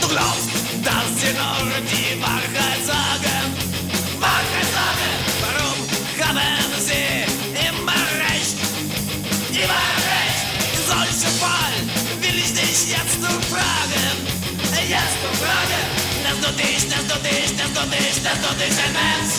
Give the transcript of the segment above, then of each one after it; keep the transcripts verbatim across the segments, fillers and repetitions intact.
Du glaubst, dass sie nur die Wahrheit sagen. Wahrheit sagen! Warum haben sie immer recht? Immer recht! In solchem Fall will ich dich jetzt nur fragen. Jetzt nur fragen! Nennst du dich, nennst du dich, nennst du dich, nennst du dich ein Mensch?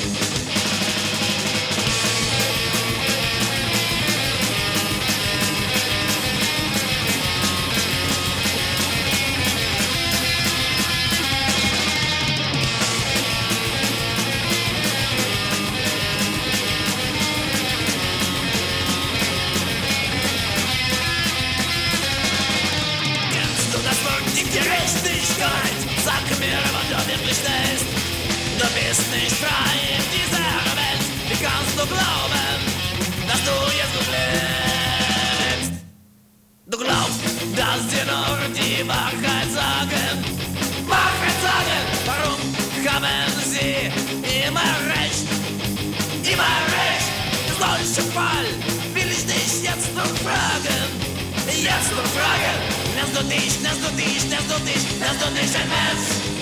Gerechtigkeit, sag mir, was du wirklich denkst. Du bist nicht frei in dieser Welt. Wie kannst du glauben, dass du jetzt noch lebst? Du glaubst, dass dir nur die Wahrheit sagen. Wahrheit sagen! Warum haben sie immer recht? Immer recht! In solchem Fall will ich dich jetzt noch fragen. Jetzt noch fragen! Nennst du dich, nennst du dich, nennst du dich, nennst du dich ein Mensch?